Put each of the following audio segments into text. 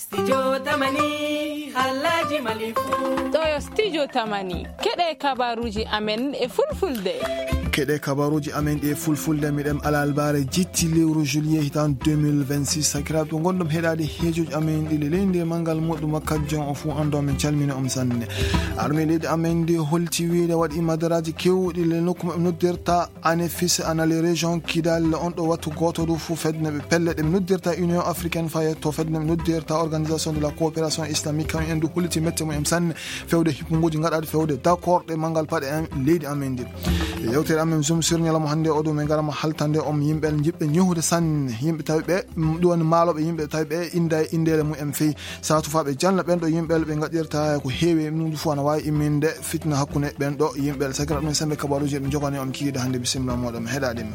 Studio Tamani halaji malifu Doyo Studio Tamani keɗe kabaruji amen e fulfulde keɗe kabaruji amen e fulfulde miɗen alalbare jitti lewru juillet hitan 2026 sakiraɓe gonɗum heɗade heejoji amen ɗiɗi leydi mangal muɗum wakkatjon o fuu ando min calmina sanne arme leydi amen ndi holti wiide waɗi madaraji kewɗi le nokku maɓe noddirta anefis anale région kidal on ɗo wattu goto ɗo fuu fedneɓe pelle ɗe ɓe noddirta union africaine fayetto fedneɓe noddirta organisation de la coopération islamique kam en du holti mette mum sanne fewde hippugoji gaɗaɗe fewde d' accord ɗe mangal paɗe en leydi amen ndi yewtere amen zoom sur ñalamo hande oɗo min garama haltande yimɓe jiɓɓe ñohude sanne yimɓe tawi ɓe ɗum maaloɓe yimɓe tawi ɓe inda indele mumen feyi satu fa ɓe janna ɓen ɗo yimɓe ɓe gaɗirta ko heewi ɗum fu ana wawi imminde fitna hakkude ɓen ɗo yimɓe sakira ɗum sembe kabaruji ɓe jogani kiide hande bisimilla moɗon heɗaɗima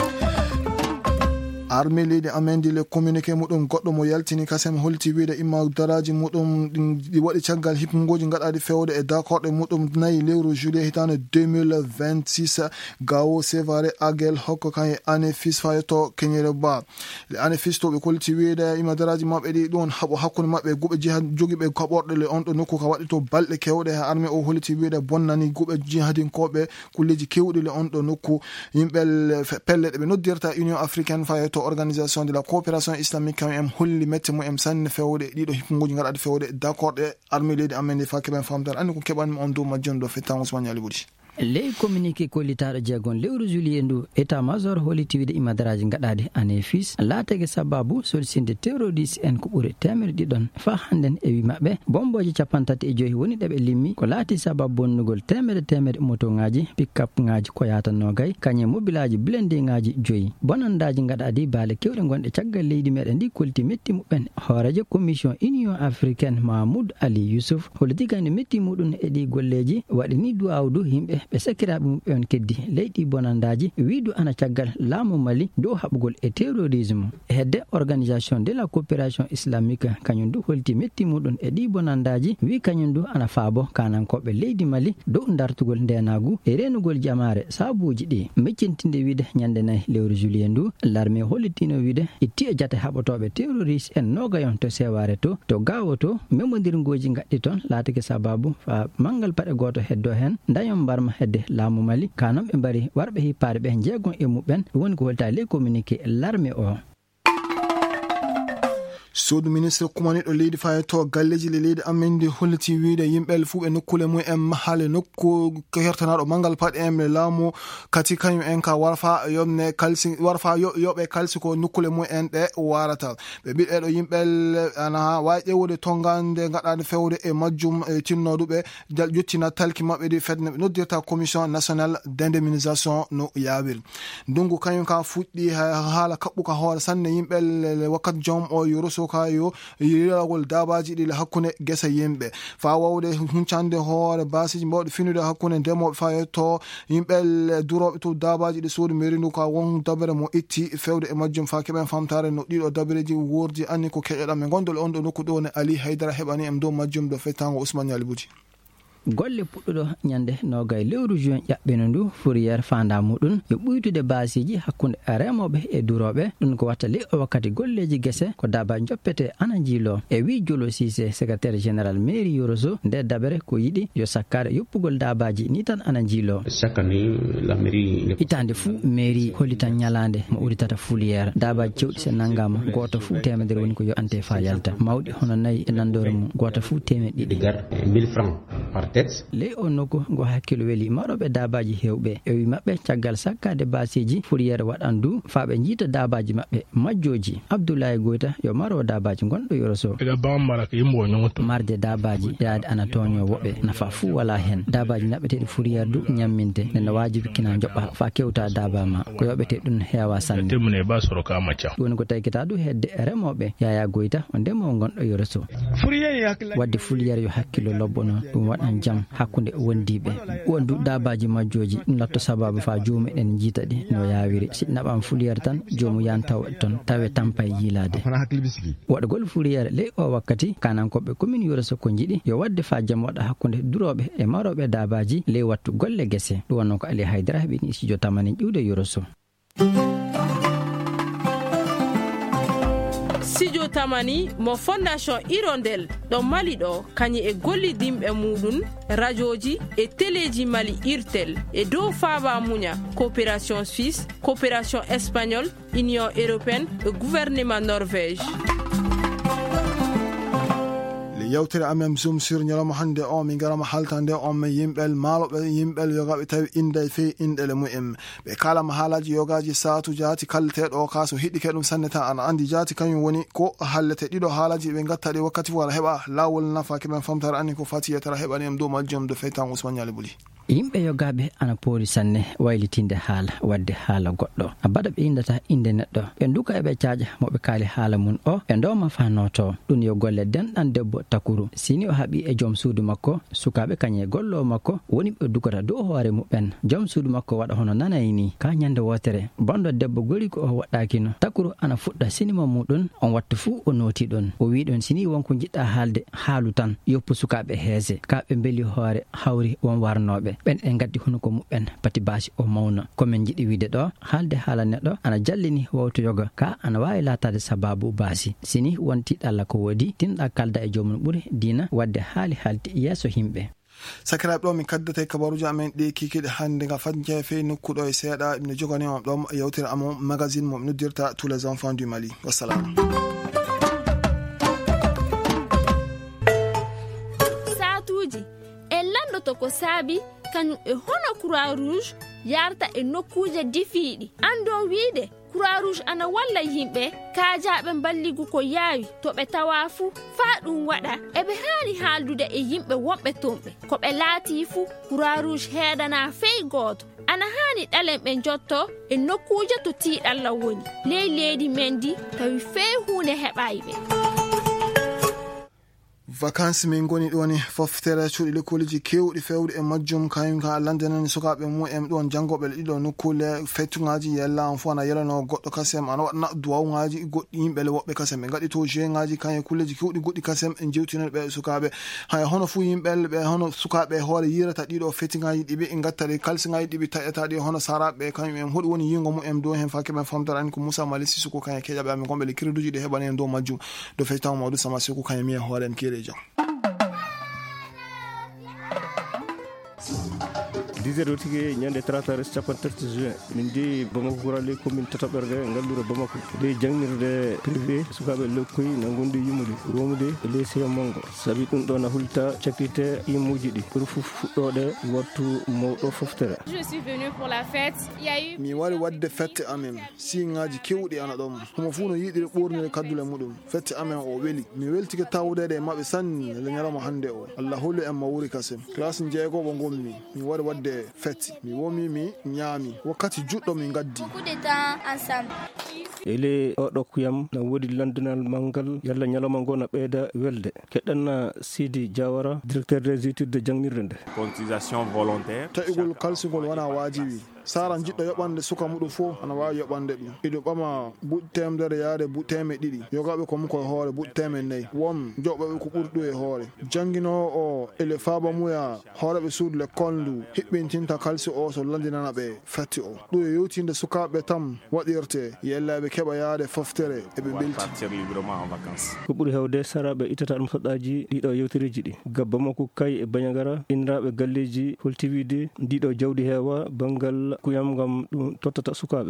armée leydi amen di le communiqué muɗum goɗɗo mo yaltini kasem holti wiide imma daraji muɗum ɗi waɗi caggal hippugoji gaɗaɗi fewde e d' accord ɗe muɗum 4 lewru juillet hitande 2026 gawo sévaré agel hokko kan e anefis fayetto keñere ba le anefis to ɓe kolti wiide imma daraji mabɓe ɗi ɗon haɓo hakkude mabɓe guɓe jiha joguiɓe kaɓorɗe le on ɗo nokku ka waɗi to balɗe kewɗe ha armée o holti wiide bonnani guɓe jihadinkoɓe kulleji kewɗi le on ɗo nokku yimɓe pelle ɗe ɓe noddirta union africaine fayetto organisation de la coopération islamique kam en holli mette mumen sanne fewde ɗiɗo hippugoji gaɗaɗe fewde d' accord ɗe armée leydi amen fa keɓen famtare andi ko keɓanmi on dow majjon ɗo fettan Ousmane Ali Boury ley communiqué kollitaɗo jeegon lewru juillet ndu état major holliti wiide imadaraji gaɗade anefis laatege sababu solsinde terroriste en ko ɓuuri temere ɗiɗon fa hannden e wi maɓɓe bomboji 35 woni ɗeɓe limmi ko laati sababu bonnugol temere moto ngaji pick-up ngaji ko yata nogay kañe mobilaji blindé ngaji 5 bonandaji gaɗadi baale kewɗe gonɗe caggal leydi meɗen ndi kolti metti muɓen hoorejo commission union africaine Mahmoud Ali Youssouf hollitigande metti muɗum e ɗi golleji waɗini duwawdu yimɓe ɓe sakiraɓe mum keddi leydi bonandaji wiidu ana caggal laamu Mali dow haɓugol e terrorisme hedde organisation de la coopération islamique kañum du holti metti muɗum e ɗi bonandaji wi kañum du ana faabo kanankoɓe leydi Mali dow dartugol ndenagu e renugol jamare saabuji ɗi meccintinde wiide ñande 4 lewru juillet ndu l'armée hollitino wiide itti e jate haɓotoɓe terroriste en nogayon to seware to gawo to memodirgoji gaɗɗi toon laatake sababu fa mangal paɗe goto heddo hen dañon mbarma hedde laamu Mali kanon ɓe mbari warɓe hippare ɓe jeegon e muɓen woni ko holta les communiqué l'armée o suudu ministre kumaniɗo leydi fayetto galleji le leydi amen ndi holliti wiide yimɓe fuu ɓe nokkule mumen mahale nokku hertanaɗo mangal paɗe en le laamu kati kañum en ka warfa yomne kalsi warfa yoɓe kalsi ko nokkule mumen ɗe warata ɓe ɓiɗɗeɗo yimɓe ana wawi ƴewude tongande gaɗade fewde e majjum e tinnoduɓe ƴettina talki mabɓe ɗi fedne ɓe noddirta commission nationale d' indemnisation no yawiri ndungu kañum ka fuɗɗi haala kaɓɓuka hoore sanne yimɓe wakkat joom o yoroso kayo yiragol dabaji ɗi hakkude gesa yimɓe fa wawde huncande hoore basiji mbawɗe finude hakkude ndemoɓe fayetto yimɓe duroɓe to dabaji ɗi suudu mairie ndu ka won dabere mo itti fewde e majjum fa keɓen famtare no ɗiɗo dabareji wordi anni ko keƴoɗam e gondol on ɗo nokku ɗo ne Ali Haydara heɓani em dow majjum ɗo fettango Ousmane Ali Bouty golle puɗɗuɗo ñande nogay lewru juin ƴaɓɓino ndu fourriére fanda muɗum yo ɓuytude basiji hakkude remoɓe e duroɓe ɗum ko watta le o wakkati golleji guese ko daba joppete ana jiilo e wi Jolo Cissé secrétaire général mairie Yoroso nde dabere ko yiɗi yo sakkade yoppugol dabaji ni tan ana jiilo hitande fuu mairie holli tan ñalande mo uritata fourriére dabaji cewɗi se naggama goto fuu temedere woni ko yo ante fa yalta mawɗi hono 4 e nandore mum goto fuu 200 1000 francs ley o nokku ngo hakkilo weeli maɗoɓe dabaji hewɓe e wi maɓɓe caggal sakkade basiji fourriére waɗan du faaɓe jiita dabaji maɓɓe majjoji Abdoulaye Goita yo maro dabaji gonɗo Yoroso marde dabaji yaade ana toño woɓɓe nafa fuu wala hen dabaji naɓeteɗi fourriére du ñamminte neno wajibi kina joɓɓa fa kewta daba ma ko yoɓete ɗum heewa sanne woni ko taykita du hedde remoɓe Yaya Goita o ndemowo gonɗo Yoroso wadde fourriére yo hakkilo lobbono ɗum waɗan jam hakkude wondiɓe wondu dabaji majjoji ɗum latto sababu fa jomumen jiita ɗi no yawiri si naɓam fourriére tan jomum yan taw ton tawe tampay yiilade waɗgol fourriére ley o wakkati kanankoɓe commune Yoroso ko jiiɗi yo wadde fa jam waɗa hakkude duroɓe e maroɓe dabaji ley wattu golle guese ɗum wonno ko Ali Haydara heɓini studio Tamani ƴiwde Yoroso tamani mo fondation Hirondelle ɗo Mali ɗo kanye e gollidimɓe muɗum radioji e téléji Mali Irtel e dow faaba muña coopération suisse coopération espagnole union européenne e gouvernement norvège. yewtere amen zoom sur nyalama hande o min garama haltande o me yimbel malobe yimbel yogabe tawi inde fe indele mu'em be kala mahalaji yogaji saatu jati kalte do kaso hiddi kedum sanneta an andi jati kanyum woni ko hallete dido halaji be gattade wakkati wala heba lawol nafa ke ben famtara anni ko fatiya tara hebani em do maljum do fetan Ousmane Yali Buli. yimɓe yogaɓe ana poori sanne waylitinde haala wadde haala goɗɗo abada ɓe indata inde neɗɗo ɓe duka eɓe caaƴa moɓe kaali haala mum o ɓe ndoma fanoto ɗum yo golle denɗan debbo Takuru sini o haaɓi e joom suudu makko sukaɓe kañe gollo makko woni ɓe dukata dow hoore muɓen joom suudu makko waɗa hono nanayni ka ñande wotere bonɗo debbo gori ko o waɗɗakino Takuru ana fuɗɗa sinima muɗum on wattu fuu o nooti ɗon o wi ɗon sini wonko jiɗɗa haalde haalu tan yoppu sukaɓe heese kaɓe beeli hoore hawri won warnoɓe ɓen e gaddi hono ko muɓen pati basi o mawna komin jiɗi wiide ɗo haalde haala neɗɗo ana jallini wawtu yoga ka ana wawi latade sababu basi sini wonti ɗalla ko woodi tinɗa kalda e jomum ɓuuri dina wadde haalti yeeso himɓe. sakiraɓe ɗo min kaddata kabaruji amen ɗi kikiɗe hande ga fadje fe nokkuɗo e seeɗa ɓe joganima ɗom yewtere amon magazine mo noddirta tous les enfants du Mali. Wassalam. satuji e landoto ko saabi kañum e hono croix rouge yarta e nokkuje difiiɗi ando wiide croix rouge ana walla yimɓe kaajaɓe balligu ko yaawi to ɓe tawa fuu faa ɗum waɗa eɓe haani haaldude e yimɓe wonɓe tonɓe ko ɓe laati fuu croix rouge heedana fey gooto ana haani ɗalen ɓe jotto e nokkuje to tiiɗalla woni ley leydi men di tawi fey huunde heɓayi ɓe. vacances min goni ɗoni foftere cuuɗi lekkoliji kewɗi fewɗi e majjum kañum ka landanani sukaɓe mu'en ɗon jangoɓe ɗiɗo nokkule fettugaji yella on fu ana yelano goɗɗo kasem ana waɗa duwawgaji goɗɗi yimɓele woɓɓe kasem ɓe gaɗi to jegaji kañe kulleji kewɗi goɗɗi kasem en jewtinen ɓe sukaɓe hay hono fu yimɓele ɓe hono sukaɓe hoore yirata ɗiɗo fettigaji ɗiɓe en gattade kalsigaji ɗiɓe taƴataɗi hono saraɓe kañum en hoɗi woni yingo mu'en dow hen fakeɓe famtara ani ko Moussa Mali Sissoko kañe keƴaɓe amin gonɓe le créduji ɗe heɓani en dow majjum do fettan Mamadou Sama Seko kañe miye hoore en kere 10h tigi ñande 30 capantati juin min di Bamako Kurale commune Tataɓerga ngallura Bamako de jangnirde privé sukaɓe lokkoyi na gondi yimmude romude e lycée Mongo sabi ɗum ɗo na hulta cakkite yimmuji ɗi pour fuɗɗode wattu mawɗo foftere. Je suis venue pour la fête. Il y a eu mi wari wadde fette amen siŋaji kewɗi ana ɗon homo fu no yiɗiri ɓurnide kaddule muɗum fette amen o weli mi weltike tawdede e maɓɓe sanni le ñalawma hande o Allah hollu en ma wuri kasem classe jeegoɓo gommi mi wari wadde fetti mi womi mi ñaami wakkati juɗɗo min gaddi beaucoup de temps ensemble. ele oɗo kuyam na woodi landunal mangal yalla ñalawma ngo na ɓeyda welde keɗɗanna Sidi Diawara directeur des études de jangnirde nde cotisation volontaire taƴugol kalsigol wona wajibi sara jiɗɗo yoɓande suka muɗum fof ana wawi yoɓande ɗum iɗo ɓama buɗ temedere yaade buɗ teme ɗiɗi yogaɓe komo koye hoore buɗ teme nayyi won joɓɓeɓe ko ɓuuri ɗum e hoore janguinowo o ele faaba muya hooreɓe suudu l'école ndu hiɓɓintinta kalsi o so landinana ɓe fatti o ɗum e yewtinde sukaɓe tam waɗirte yellaɓe keɓa yaade foftere eɓe belti ko ɓuuri hewde saraɓe ittata ɗum soɗɗaji ɗiɗo yewtereji ɗi gabba makko kay e bañagara inniraɓe galleji holtiwide ndiɗo jawdi heewa bangal kuyam gam ɗum tottata sukaɓe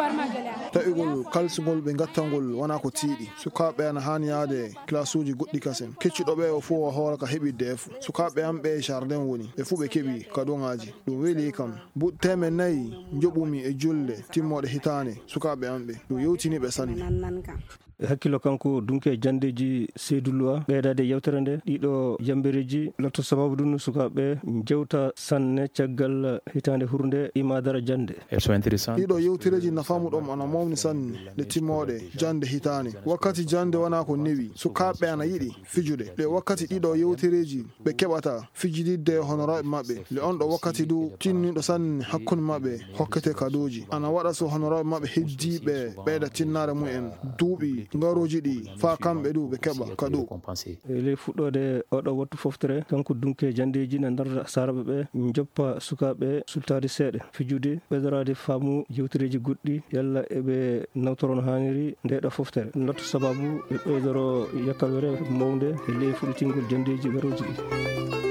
taƴugol kalsigol ɓe gattangol wona ko tiiɗi sukaɓe ana hani yaade classe uji goɗɗi kasem kecciɗoɓe o fo o hoora ka heɓidde e fo sukaɓe am ɓe jardin woni ɓe fuu ɓe keeɓi kadoŋaji ɗum weeli kam buɗ teme nayyi joɓumi e julde timmoɗe hitane sukaɓe am ɓe ɗum yewtiniɓe sanne hakkilo kanko dunke jandeji Seydou Loa ɓeydade yewtere nde ɗiɗo jambereji lotto sababu ɗum sukaɓe jewta sanne caggal hitande hurde imadara jande ɗiɗo yewtereji nafamuɗom ana mawni sanne nde timmoɗe jande hitane wakkati jande wona ko newi sukaɓe ana yiɗi fijude ɗe wakkati ɗiɗo yewtereji ɓe keɓata fijididde honoraɓe maɓɓe le on ɗo wakkati du tinniɗo sanne hakkude maɓɓe hokkete kadoji ana waɗa so honoraɓe maɓɓe heddiɓe ɓeyda tinnare mumen duuɓi ngaroji ɗi fa kamɓe ɗu ɓe keɓa kaɗu ley fuɗɗode oɗo wattu foftere kanko dunke jandeji ne darda saraɓe ɓe joppa sukaɓe sultade seeɗa fijude ɓeɗorade faamu yewtereji goɗɗi yalla eɓe nawtoro no hanniri ndeɗo foftere lotto sababu ɓe ɓeydoro yakkawere mawde e ley fuɗɗitingol jandeji garoji ɗi.